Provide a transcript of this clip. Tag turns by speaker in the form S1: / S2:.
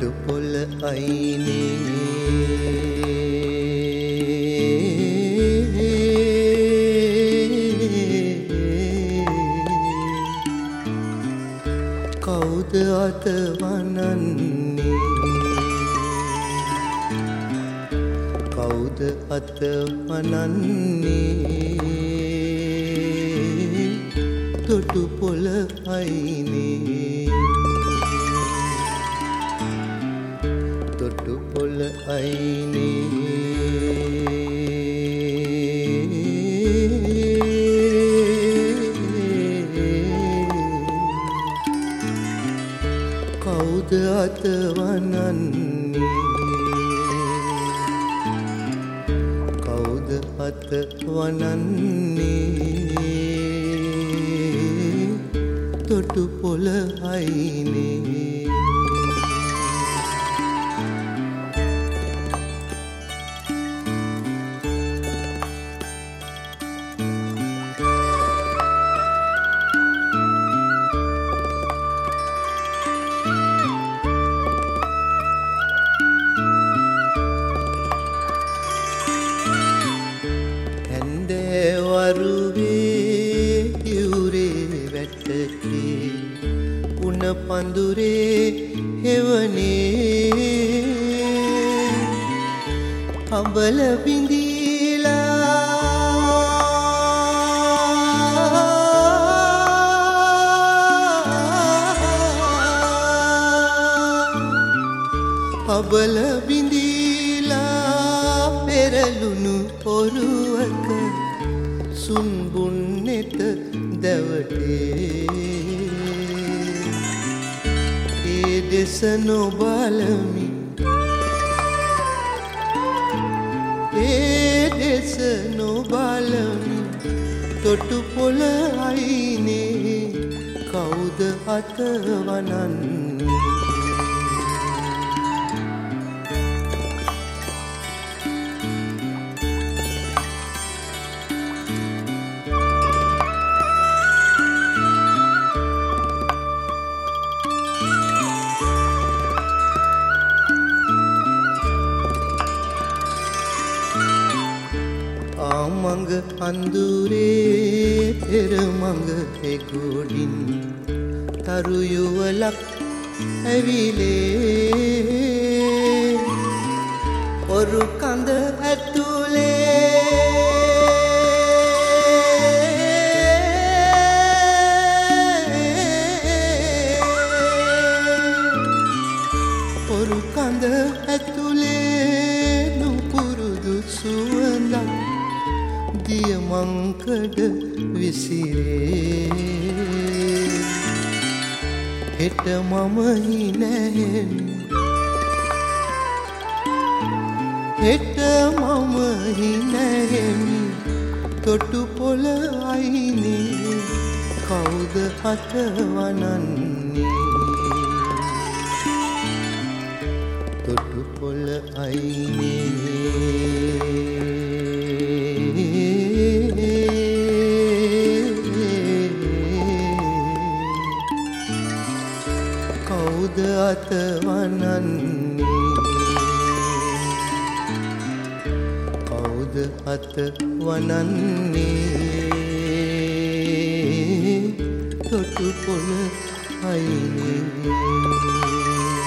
S1: තොටු පොළ අයිනේ කවුද අත වනන්නේ කවුද අත වනන්නේ තොටු පොළ අයිනේ තොටු පොළ අයිනේ කවුද අත වනන්නේ කවුද අත වනන්නේ තොටු පොළ අයිනේ වරුවේ යුරේ වැටකේ උණ පඳුරේ හෙවනේ අඹල බිඳීලා අඹල බිඳීලා පෙරළුණු පොරුවක සුන්බුන් නෙත දැවටේ ඒ දෙස නොබලමි ඒ දෙස නොබලමි තොටු පොළ අයිනේ කවුද අත වනන්නේ මඟ අඳුරේ පෙර මඟ එගොඩින් තරු යුවලක් ඇවිලේ ඔරු කඳ ඇතුලේ ඔරු කඳ ඇතුලේ නුපුරුදු සුවඳක් දියමංකඩ විසිරේ හෙට මම හිනැහෙමි හෙට මම හිනැහෙමි තොටු පොළ අයිනේ කවුද අත වනන්නේ තොටු පොළ අයිනේ කවුද අත වනන්නේ කවුද අත වනන්නේ තොටු පොළ අයිනේ